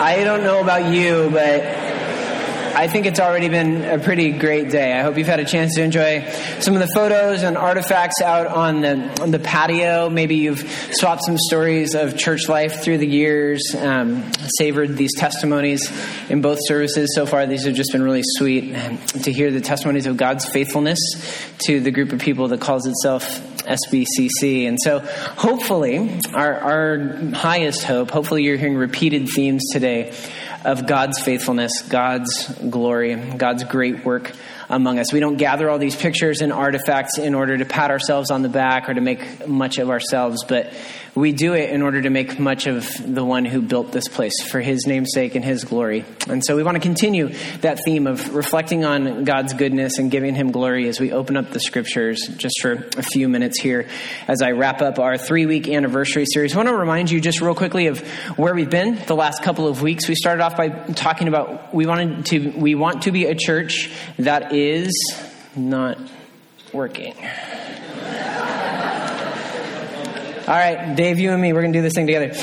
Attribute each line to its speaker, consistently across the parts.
Speaker 1: I don't know about you, but I think it's already been a pretty great day. I hope you've had a chance to enjoy some of the photos and artifacts out on the patio. Maybe you've swapped some stories of church life through the years, savored these testimonies in both services so far. These have just been really sweet to hear the testimonies of God's faithfulness to the group of people that calls itself SBCC. And so hopefully, our highest hope, hopefully you're hearing repeated themes today of God's faithfulness, God's glory, God's great work among us. We don't gather all these pictures and artifacts in order to pat ourselves on the back or to make much of ourselves, but we do it in order to make much of the one who built this place for his name's sake and his glory. And so we want to continue that theme of reflecting on God's goodness and giving him glory as we open up the scriptures just for a few minutes here as I wrap up our 3-week anniversary series. I want to remind you just real quickly of where we've been the last couple of weeks. We started off by talking about we want to be a church that is not working. All right, Dave, you and me, we're going to do this thing together.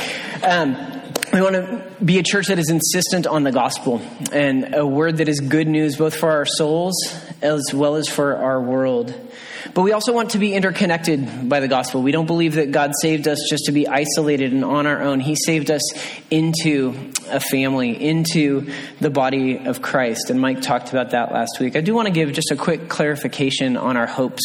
Speaker 1: We want to be a church that is insistent on the gospel and a word that is good news both for our souls as well as for our world. But we also want to be interconnected by the gospel. We don't believe that God saved us just to be isolated and on our own. He saved us into a family, into the body of Christ. And Mike talked about that last week. I do want to give just a quick clarification on our hopes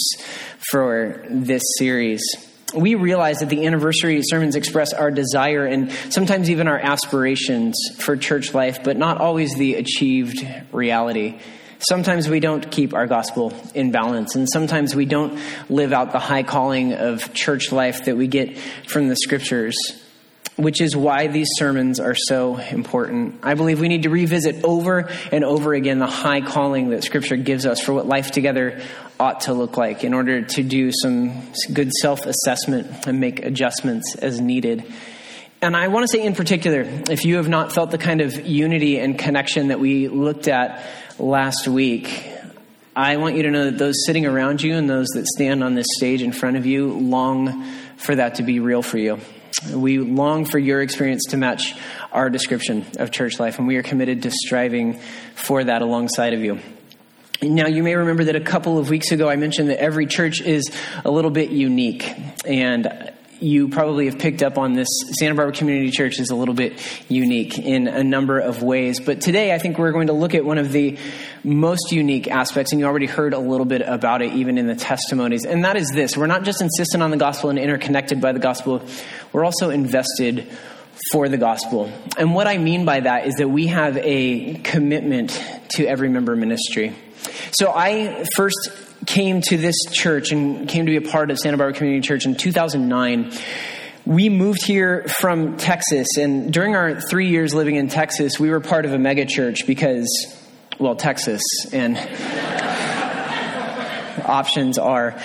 Speaker 1: for this series. We realize that the anniversary sermons express our desire and sometimes even our aspirations for church life, but not always the achieved reality. Sometimes we don't keep our gospel in balance, and sometimes we don't live out the high calling of church life that we get from the scriptures, which is why these sermons are so important. I believe we need to revisit over and over again the high calling that Scripture gives us for what life together ought to look like in order to do some good self-assessment and make adjustments as needed. And I want to say in particular, if you have not felt the kind of unity and connection that we looked at last week, I want you to know that those sitting around you and those that stand on this stage in front of you long for that to be real for you. We long for your experience to match our description of church life, and we are committed to striving for that alongside of you. Now, you may remember that a couple of weeks ago I mentioned that every church is a little bit unique, and you probably have picked up on this. Santa Barbara Community Church is a little bit unique in a number of ways. But today, I think we're going to look at one of the most unique aspects, and you already heard a little bit about it even in the testimonies. And that is this. We're not just insistent on the gospel and interconnected by the gospel. We're also invested for the gospel. And what I mean by that is that we have a commitment to every member ministry. So I first came to this church and came to be a part of Santa Barbara Community Church in 2009. We moved here from Texas, and during our 3 years living in Texas, we were part of a mega church because, well, Texas, and options are.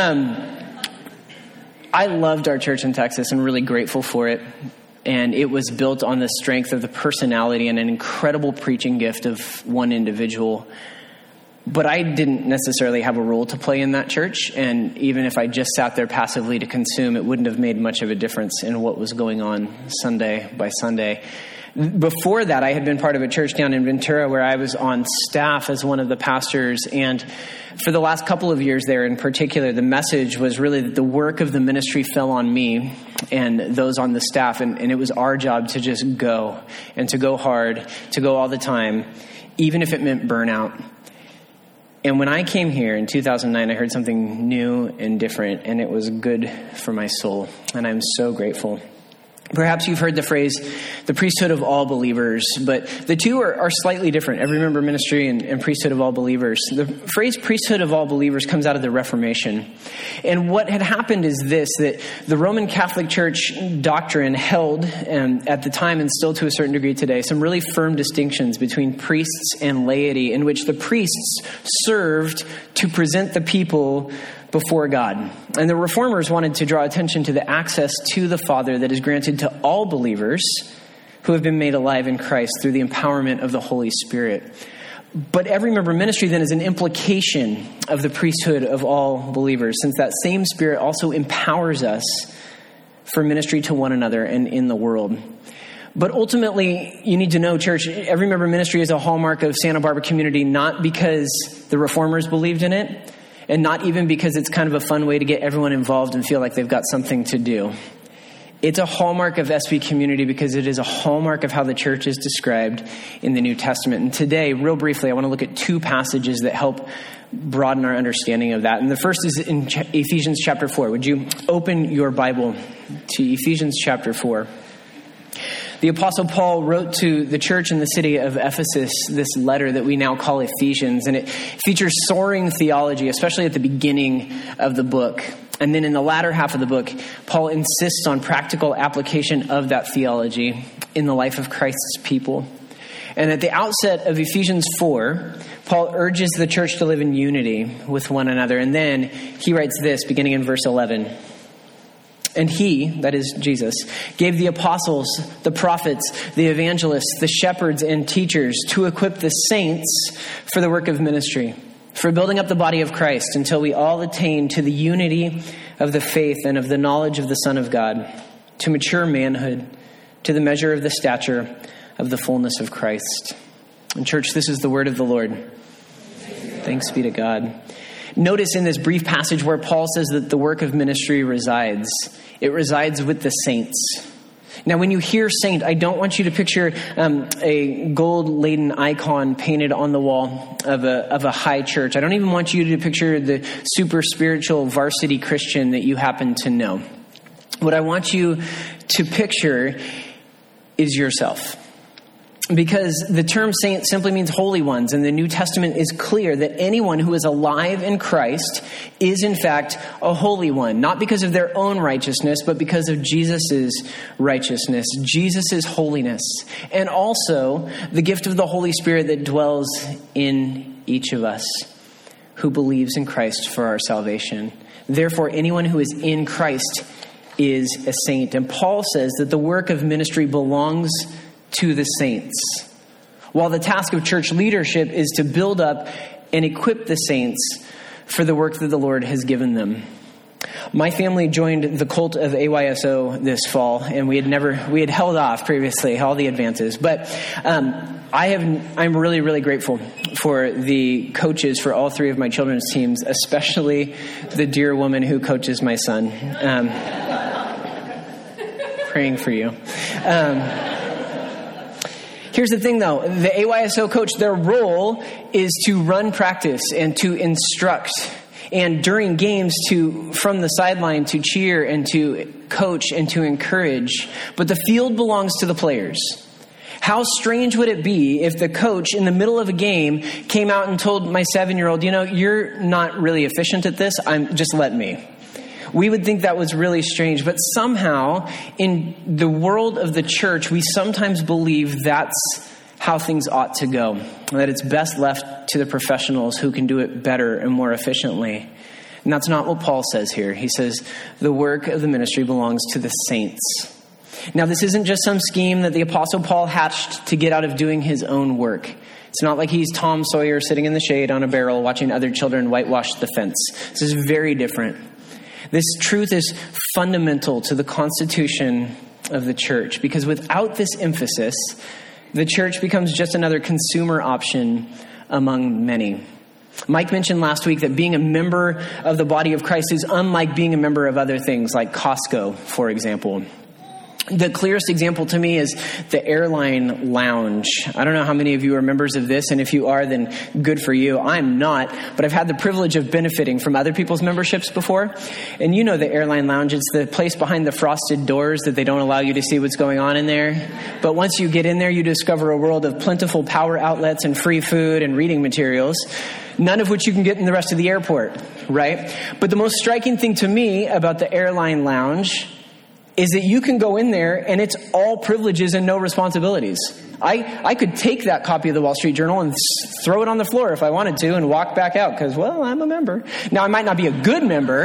Speaker 1: I loved our church in Texas and really grateful for it. And it was built on the strength of the personality and an incredible preaching gift of one individual. But I didn't necessarily have a role to play in that church. And even if I just sat there passively to consume, it wouldn't have made much of a difference in what was going on Sunday by Sunday. Before that, I had been part of a church down in Ventura where I was on staff as one of the pastors. And for the last couple of years there in particular, the message was really that the work of the ministry fell on me and those on the staff. And it was our job to just go and to go hard, to go all the time, even if it meant burnout. And when I came here in 2009, I heard something new and different, and it was good for my soul. And I'm so grateful. Perhaps you've heard the phrase, the priesthood of all believers, but the two are slightly different. Every member ministry and priesthood of all believers. The phrase priesthood of all believers comes out of the Reformation. And what had happened is this, that the Roman Catholic Church doctrine held, at the time and still to a certain degree today, some really firm distinctions between priests and laity, in which the priests served to present the people before God. And the reformers wanted to draw attention to the access to the Father that is granted to all believers who have been made alive in Christ through the empowerment of the Holy Spirit. But every member ministry then is an implication of the priesthood of all believers, since that same Spirit also empowers us for ministry to one another and in the world. But ultimately, you need to know, church, every member ministry is a hallmark of Santa Barbara community, not because the reformers believed in it, and not even because it's kind of a fun way to get everyone involved and feel like they've got something to do. It's a hallmark of SB community because it is a hallmark of how the church is described in the New Testament. And today, real briefly, I want to look at two passages that help broaden our understanding of that. And the first is in Ephesians chapter 4. Would you open your Bible to Ephesians chapter 4? The Apostle Paul wrote to the church in the city of Ephesus this letter that we now call Ephesians, and it features soaring theology, especially at the beginning of the book. And then in the latter half of the book, Paul insists on practical application of that theology in the life of Christ's people. And at the outset of Ephesians 4, Paul urges the church to live in unity with one another. And then he writes this, beginning in verse 11. And he, that is Jesus, gave the apostles, the prophets, the evangelists, the shepherds, and teachers to equip the saints for the work of ministry, for building up the body of Christ until we all attain to the unity of the faith and of the knowledge of the Son of God, to mature manhood, to the measure of the stature of the fullness of Christ. And church, this is the word of the Lord. Thanks be to God. Notice in this brief passage where Paul says that the work of ministry resides. It resides with the saints. Now, when you hear saint, I don't want you to picture a gold-laden icon painted on the wall of a high church. I don't even want you to picture the super spiritual varsity Christian that you happen to know. What I want you to picture is yourself. Because the term saint simply means holy ones, and the New Testament is clear that anyone who is alive in Christ is in fact a holy one, not because of their own righteousness, but because of Jesus' righteousness, Jesus' holiness, and also the gift of the Holy Spirit that dwells in each of us who believes in Christ for our salvation. Therefore, anyone who is in Christ is a saint. And Paul says that the work of ministry belongs to the saints, while the task of church leadership is to build up and equip the saints for the work that the Lord has given them. My family joined the cult of AYSO this fall, and we had held off previously all the advances. But I'm really, really grateful for the coaches for all three of my children's teams, especially the dear woman who coaches my son. Praying for you. Here's the thing, though. The AYSO coach, their role is to run practice and to instruct. And during games, from the sideline to cheer and to coach and to encourage. But the field belongs to the players. How strange would it be if the coach in the middle of a game came out and told my 7-year-old, you're not really efficient at this. Just let me. We would think that was really strange, but somehow in the world of the church, we sometimes believe that's how things ought to go, that it's best left to the professionals who can do it better and more efficiently. And that's not what Paul says here. He says the work of the ministry belongs to the saints. Now, this isn't just some scheme that the Apostle Paul hatched to get out of doing his own work. It's not like he's Tom Sawyer sitting in the shade on a barrel watching other children whitewash the fence. This is very different. This truth is fundamental to the constitution of the church, because without this emphasis, the church becomes just another consumer option among many. Mike mentioned last week that being a member of the body of Christ is unlike being a member of other things like Costco, for example. The clearest example to me is the airline lounge. I don't know how many of you are members of this, and if you are, then good for you. I'm not, but I've had the privilege of benefiting from other people's memberships before. And you know the airline lounge, it's the place behind the frosted doors that they don't allow you to see what's going on in there. But once you get in there, you discover a world of plentiful power outlets and free food and reading materials, none of which you can get in the rest of the airport, right? But the most striking thing to me about the airline lounge is that you can go in there and it's all privileges and no responsibilities. I could take that copy of the Wall Street Journal and throw it on the floor if I wanted to and walk back out because, well, I'm a member. Now, I might not be a good member,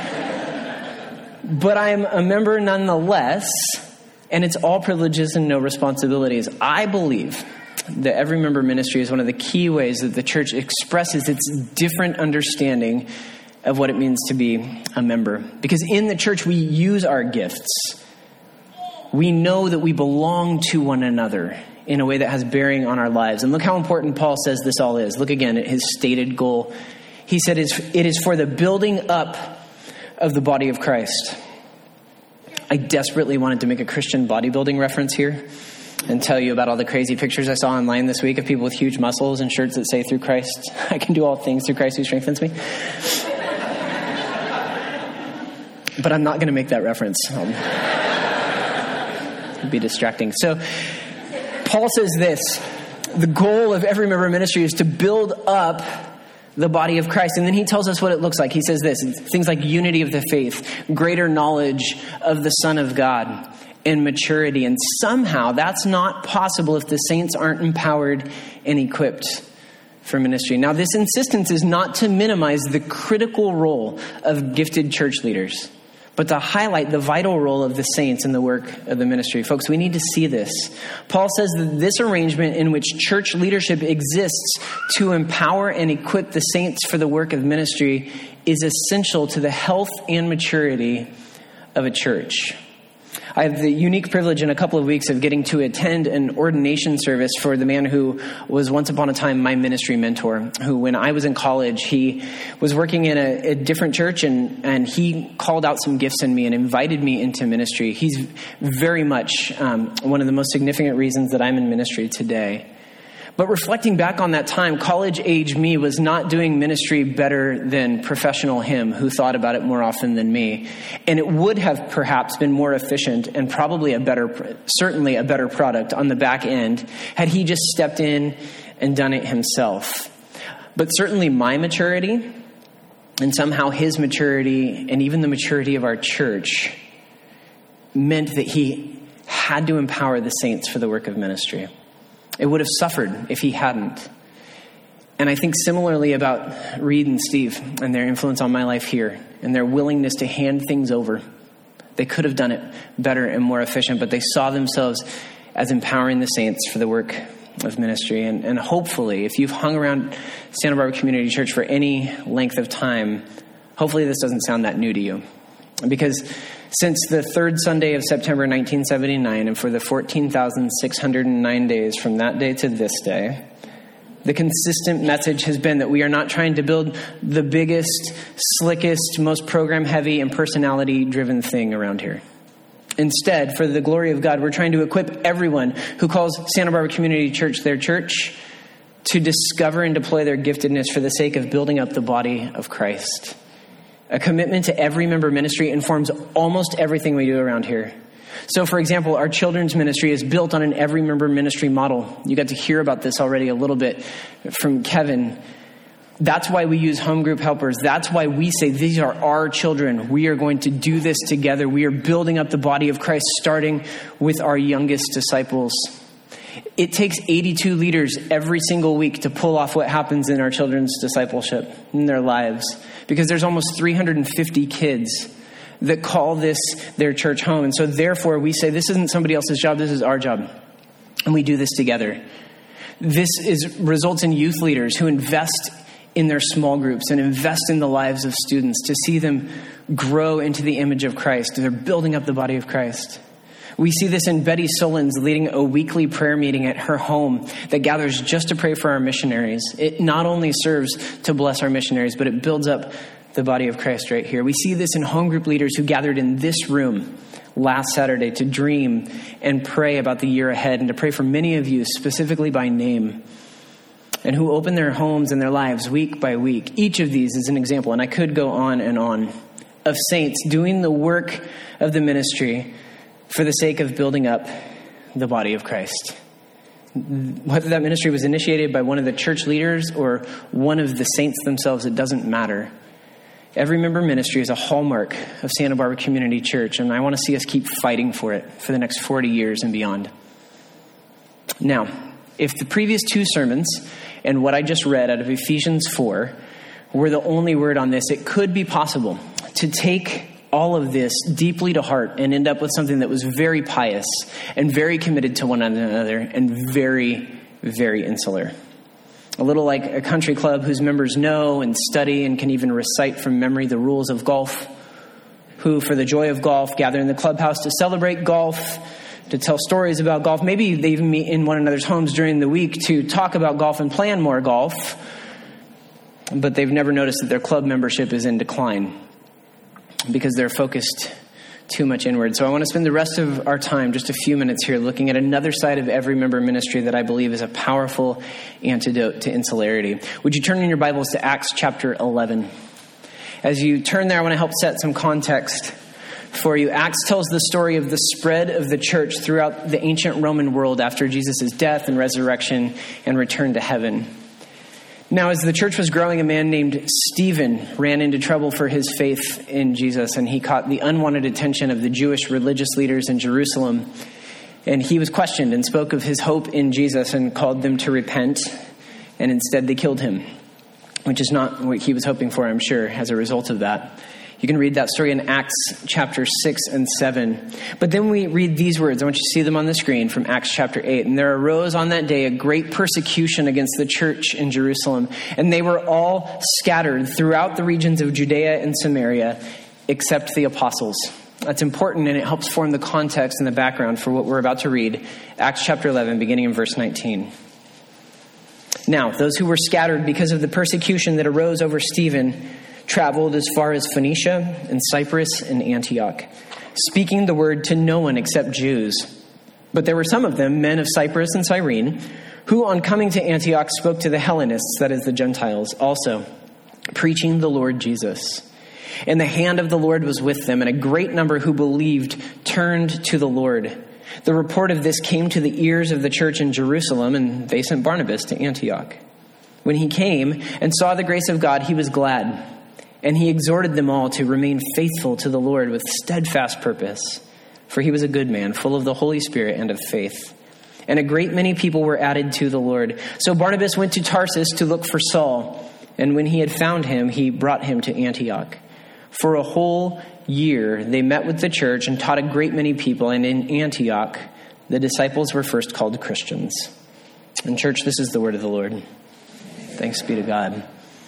Speaker 1: but I'm a member nonetheless, and it's all privileges and no responsibilities. I believe that every member ministry is one of the key ways that the church expresses its different understanding of what it means to be a member. Because in the church, we use our gifts we know that we belong to one another in a way that has bearing on our lives. And look how important Paul says this all is. Look again at his stated goal. He said it is for the building up of the body of Christ. I desperately wanted to make a Christian bodybuilding reference here and tell you about all the crazy pictures I saw online this week of people with huge muscles and shirts that say through Christ, I can do all things through Christ who strengthens me. But I'm not going to make that reference. It'd be distracting. So Paul says this: the goal of every member ministry is to build up the body of Christ. And then he tells us what it looks like. He says this: things like unity of the faith, greater knowledge of the Son of God, and maturity. And somehow that's not possible if the saints aren't empowered and equipped for ministry. Now, this insistence is not to minimize the critical role of gifted church leaders, but to highlight the vital role of the saints in the work of the ministry. Folks, we need to see this. Paul says that this arrangement in which church leadership exists to empower and equip the saints for the work of ministry is essential to the health and maturity of a church. I have the unique privilege in a couple of weeks of getting to attend an ordination service for the man who was once upon a time my ministry mentor, who when I was in college, he was working in a different church and he called out some gifts in me and invited me into ministry. He's very much one of the most significant reasons that I'm in ministry today. But reflecting back on that time, college-age me was not doing ministry better than professional him, who thought about it more often than me. And it would have perhaps been more efficient and probably certainly a better product on the back end had he just stepped in and done it himself. But certainly my maturity, and somehow his maturity, and even the maturity of our church, meant that he had to empower the saints for the work of ministry. It would have suffered if he hadn't. And I think similarly about Reed and Steve and their influence on my life here and their willingness to hand things over. They could have done it better and more efficient, but they saw themselves as empowering the saints for the work of ministry. And hopefully, if you've hung around Santa Barbara Community Church for any length of time, hopefully this doesn't sound that new to you. Because since the third Sunday of September 1979, and for the 14,609 days from that day to this day, the consistent message has been that we are not trying to build the biggest, slickest, most program-heavy and personality-driven thing around here. Instead, for the glory of God, we're trying to equip everyone who calls Santa Barbara Community Church their church to discover and deploy their giftedness for the sake of building up the body of Christ. A commitment to every member ministry informs almost everything we do around here. So, for example, our children's ministry is built on an every member ministry model. You got to hear about this already a little bit from Kevin. That's why we use home group helpers. That's why we say these are our children. We are going to do this together. We are building up the body of Christ, starting with our youngest disciples. It takes 82 leaders every single week to pull off what happens in our children's discipleship in their lives, because there's almost 350 kids that call this their church home. And so therefore we say this isn't somebody else's job, this is our job. And we do this together. This results in youth leaders who invest in their small groups and invest in the lives of students to see them grow into the image of Christ. They're building up the body of Christ. We see this in Betty Solins leading a weekly prayer meeting at her home that gathers just to pray for our missionaries. It not only serves to bless our missionaries, but it builds up the body of Christ right here. We see this in home group leaders who gathered in this room last Saturday to dream and pray about the year ahead and to pray for many of you specifically by name, and who open their homes and their lives week by week. Each of these is an example, and I could go on and on, of saints doing the work of the ministry for the sake of building up the body of Christ. Whether that ministry was initiated by one of the church leaders or one of the saints themselves, it doesn't matter. Every member ministry is a hallmark of Santa Barbara Community Church, and I want to see us keep fighting for it for the next 40 years and beyond. Now, if the previous two sermons and what I just read out of Ephesians 4 were the only word on this, it could be possible to take all of this deeply to heart and end up with something that was very pious and very committed to one another and very, very insular. A little like a country club whose members know and study and can even recite from memory the rules of golf, who for the joy of golf gather in the clubhouse to celebrate golf, to tell stories about golf. Maybe they even meet in one another's homes during the week to talk about golf and plan more golf. But they've never noticed that their club membership is in decline because they're focused too much inward. So I want to spend the rest of our time, just a few minutes here, looking at another side of every member ministry that I believe is a powerful antidote to insularity. Would you turn in your Bibles to Acts chapter 11? As you turn there, I want to help set some context for you. Acts tells the story of the spread of the church throughout the ancient Roman world after Jesus' death and resurrection and return to heaven. Now, as the church was growing, a man named Stephen ran into trouble for his faith in Jesus, and he caught the unwanted attention of the Jewish religious leaders in Jerusalem. And he was questioned and spoke of his hope in Jesus and called them to repent, and instead they killed him, which is not what he was hoping for, I'm sure, as a result of that. You can read that story in Acts chapter 6 and 7. But then we read these words. I want you to see them on the screen from Acts chapter 8. And there arose on that day a great persecution against the church in Jerusalem. And they were all scattered throughout the regions of Judea and Samaria, except the apostles. That's important, and it helps form the context and the background for what we're about to read. Acts chapter 11, beginning in verse 19. Now, those who were scattered because of the persecution that arose over Stephen traveled as far as Phoenicia and Cyprus and Antioch, speaking the word to no one except Jews. But there were some of them, men of Cyprus and Cyrene, who on coming to Antioch spoke to the Hellenists, that is the Gentiles, also, preaching the Lord Jesus. And the hand of the Lord was with them, and a great number who believed turned to the Lord. The report of this came to the ears of the church in Jerusalem, and they sent Barnabas to Antioch. When he came and saw the grace of God, he was glad. And he exhorted them all to remain faithful to the Lord with steadfast purpose. For he was a good man, full of the Holy Spirit and of faith. And a great many people were added to the Lord. So Barnabas went to Tarsus to look for Saul. And when he had found him, he brought him to Antioch. For a whole year they met with the church and taught a great many people. And in Antioch, the disciples were first called Christians. And church, this is the word of the Lord. Thanks be to God.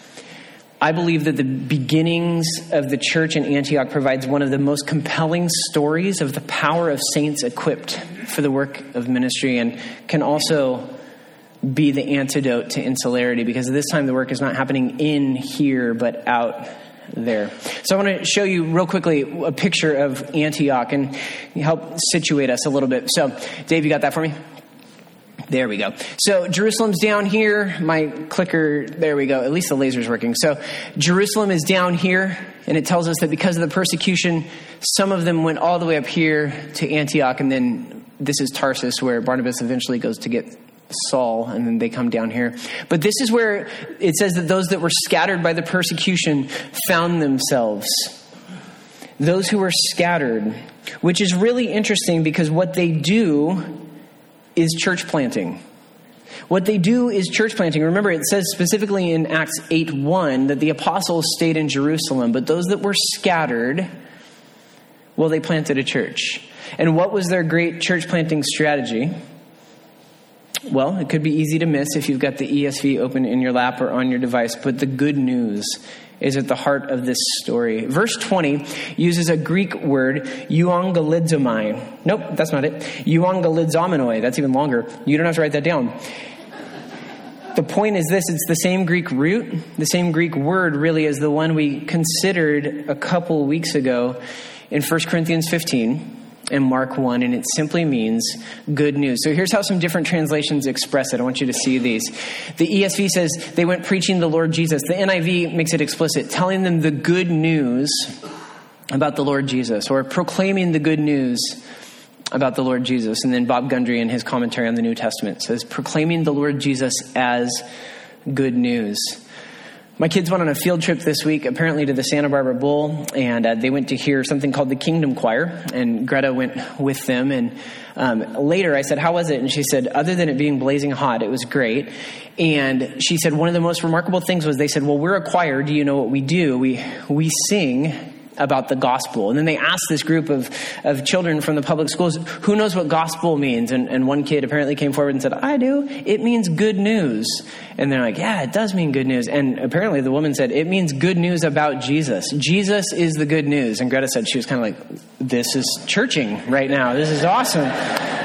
Speaker 1: I believe that the beginnings of the church in Antioch provides one of the most compelling stories of the power of saints equipped for the work of ministry, and can also be the antidote to insularity, because this time the work is not happening in here, but out there. So I want to show you real quickly a picture of Antioch and help situate us a little bit. So Dave, you got that for me? There we go. So Jerusalem's down here. My clicker, there we go. At least the laser's working. So Jerusalem is down here, and it tells us that because of the persecution, some of them went all the way up here to Antioch, and then this is Tarsus, where Barnabas eventually goes to get Saul, and then they come down here. But this is where it says that those that were scattered by the persecution found themselves. Those who were scattered, which is really interesting because what they do is church planting. What they do is church planting. Remember, it says specifically in Acts 8:1 that the apostles stayed in Jerusalem, but those that were scattered, well, they planted a church. And what was their great church planting strategy? Well, it could be easy to miss if you've got the ESV open in your lap or on your device, but the good news is at the heart of this story. Verse 20 uses a Greek word, euangelizomai. Nope, that's not it. Euangelizomenoi. That's even longer. You don't have to write that down. The point is this: it's the same Greek root, the same Greek word really as the one we considered a couple weeks ago in 1 Corinthians 15 and Mark 1, and it simply means good news. So here's how some different translations express it. I want you to see these. The ESV says they went preaching the Lord Jesus. The NIV makes it explicit, telling them the good news about the Lord Jesus, or proclaiming the good news about the Lord Jesus. And then Bob Gundry in his commentary on the New Testament says proclaiming the Lord Jesus as good news. My kids went on a field trip this week, apparently to the Santa Barbara Bowl, and they went to hear something called the Kingdom Choir, and Greta went with them. And later I said, how was it? And she said, other than it being blazing hot, it was great. And she said, one of the most remarkable things was they said, well, we're a choir. Do you know what we do? We sing about the gospel. And then they asked this group of children from the public schools, who knows what gospel means? And one kid apparently came forward and said, I do. It means good news. And they're like, yeah, it does mean good news. And apparently the woman said, it means good news about Jesus. Jesus is the good news. And Greta said she was kind of like, this is churching right now. This is awesome.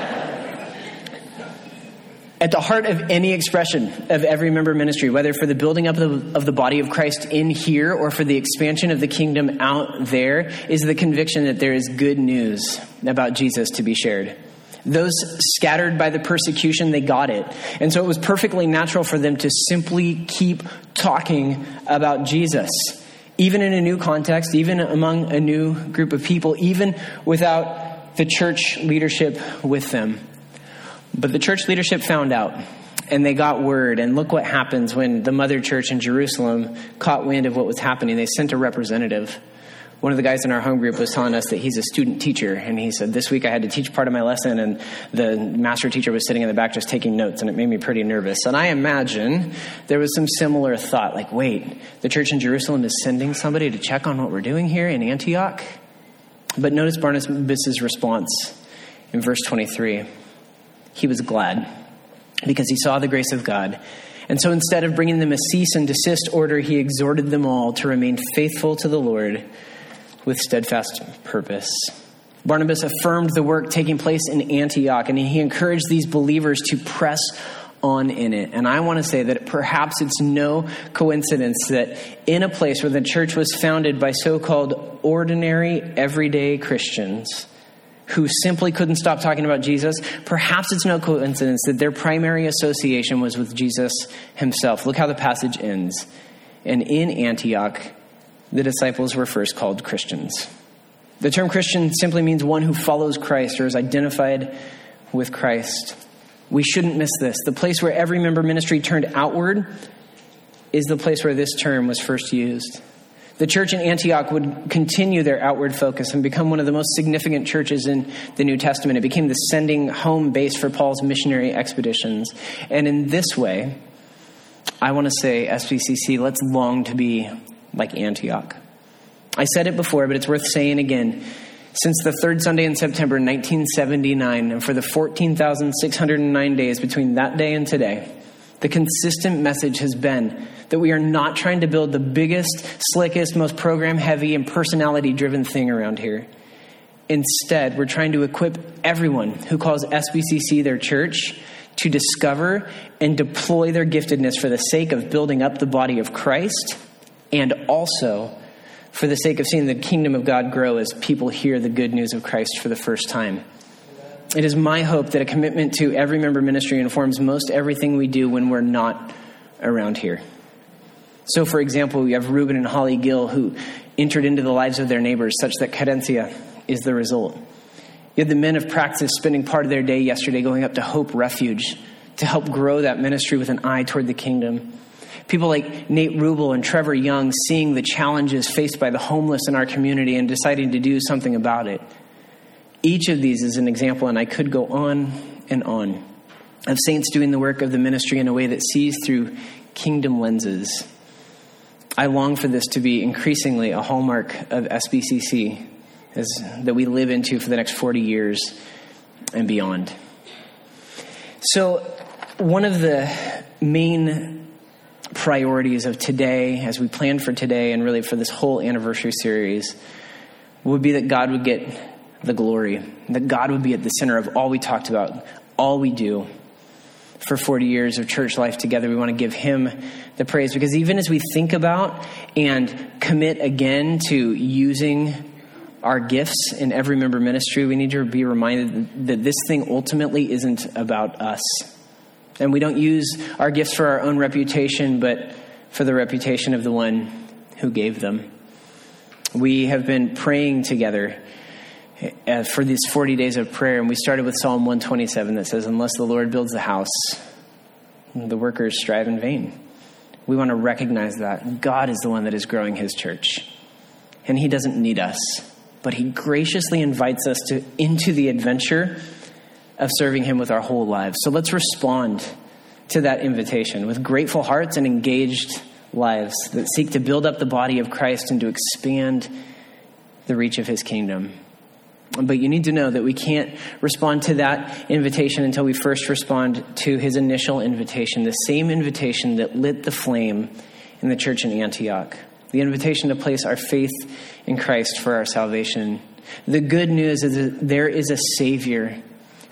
Speaker 1: At the heart of any expression of every member ministry, whether for the building up of the body of Christ in here or for the expansion of the kingdom out there, is the conviction that there is good news about Jesus to be shared. Those scattered by the persecution, they got it. And so it was perfectly natural for them to simply keep talking about Jesus, even in a new context, even among a new group of people, even without the church leadership with them. But the church leadership found out, and they got word. And look what happens when the mother church in Jerusalem caught wind of what was happening. They sent a representative. One of the guys in our home group was telling us that he's a student teacher. And he said, this week I had to teach part of my lesson, and the master teacher was sitting in the back just taking notes, and it made me pretty nervous. And I imagine there was some similar thought, like, wait, the church in Jerusalem is sending somebody to check on what we're doing here in Antioch? But notice Barnabas' response in verse 23. He was glad because he saw the grace of God. And so instead of bringing them a cease and desist order, he exhorted them all to remain faithful to the Lord with steadfast purpose. Barnabas affirmed the work taking place in Antioch, and he encouraged these believers to press on in it. And I want to say that perhaps it's no coincidence that in a place where the church was founded by so-called ordinary, everyday Christians who simply couldn't stop talking about Jesus, perhaps it's no coincidence that their primary association was with Jesus himself. Look how the passage ends. And in Antioch, the disciples were first called Christians. The term Christian simply means one who follows Christ or is identified with Christ. We shouldn't miss this. The place where every member ministry turned outward is the place where this term was first used. The church in Antioch would continue their outward focus and become one of the most significant churches in the New Testament. It became the sending home base for Paul's missionary expeditions. And in this way, I want to say, SBCC, let's long to be like Antioch. I said it before, but it's worth saying again. Since the third Sunday in September 1979, and for the 14,609 days between that day and today, the consistent message has been that we are not trying to build the biggest, slickest, most program-heavy and personality-driven thing around here. Instead, we're trying to equip everyone who calls SBCC their church to discover and deploy their giftedness for the sake of building up the body of Christ, and also for the sake of seeing the kingdom of God grow as people hear the good news of Christ for the first time. It is my hope that a commitment to every member ministry informs most everything we do when we're not around here. So, for example, we have Reuben and Holly Gill who entered into the lives of their neighbors such that Cadencia is the result. You had the men of Praxis spending part of their day yesterday going up to Hope Refuge to help grow that ministry with an eye toward the kingdom. People like Nate Rubel and Trevor Young seeing the challenges faced by the homeless in our community and deciding to do something about it. Each of these is an example, and I could go on and on, of saints doing the work of the ministry in a way that sees through kingdom lenses. I long for this to be increasingly a hallmark of SBCC that we live into for the next 40 years and beyond. So one of the main priorities of today, as we plan for today and really for this whole anniversary series, would be that God would get the glory, that God would be at the center of all we talked about, all we do. For 40 years of church life together, we want to give him the praise, because even as we think about and commit again to using our gifts in every member ministry, we need to be reminded that this thing ultimately isn't about us. And we don't use our gifts for our own reputation, but for the reputation of the one who gave them. We have been praying together for these 40 days of prayer, and we started with Psalm 127 that says, unless the Lord builds the house, the workers strive in vain. We want to recognize that God is the one that is growing his church, and he doesn't need us, but he graciously invites us into the adventure of serving him with our whole lives. So let's respond to that invitation with grateful hearts and engaged lives that seek to build up the body of Christ and to expand the reach of his kingdom. But you need to know that we can't respond to that invitation until we first respond to his initial invitation, the same invitation that lit the flame in the church in Antioch, the invitation to place our faith in Christ for our salvation. The good news is that there is a Savior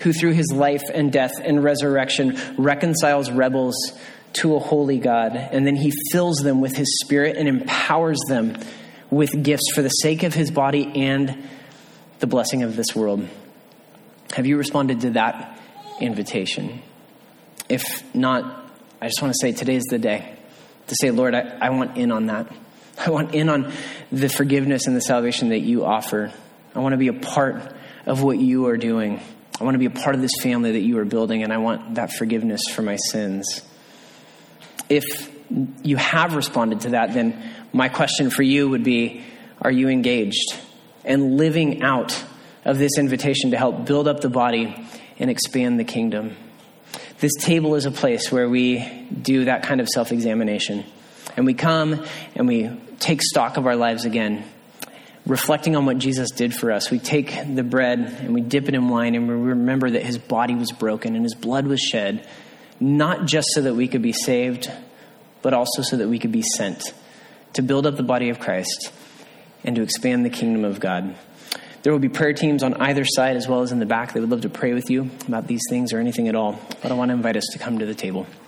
Speaker 1: who through his life and death and resurrection reconciles rebels to a holy God. And then he fills them with his Spirit and empowers them with gifts for the sake of his body and the blessing of this world. Have you responded to that invitation? If not, I just want to say today is the day to say, Lord, I want in on that. I want in on the forgiveness and the salvation that you offer. I want to be a part of what you are doing. I want to be a part of this family that you are building, and I want that forgiveness for my sins. If you have responded to that, then my question for you would be, are you engaged and living out of this invitation to help build up the body and expand the kingdom? This table is a place where we do that kind of self-examination. And we come and we take stock of our lives again, reflecting on what Jesus did for us. We take the bread and we dip it in wine, and we remember that his body was broken and his blood was shed, not just so that we could be saved, but also so that we could be sent to build up the body of Christ and to expand the kingdom of God. There will be prayer teams on either side as well as in the back. They would love to pray with you about these things or anything at all. But I want to invite us to come to the table.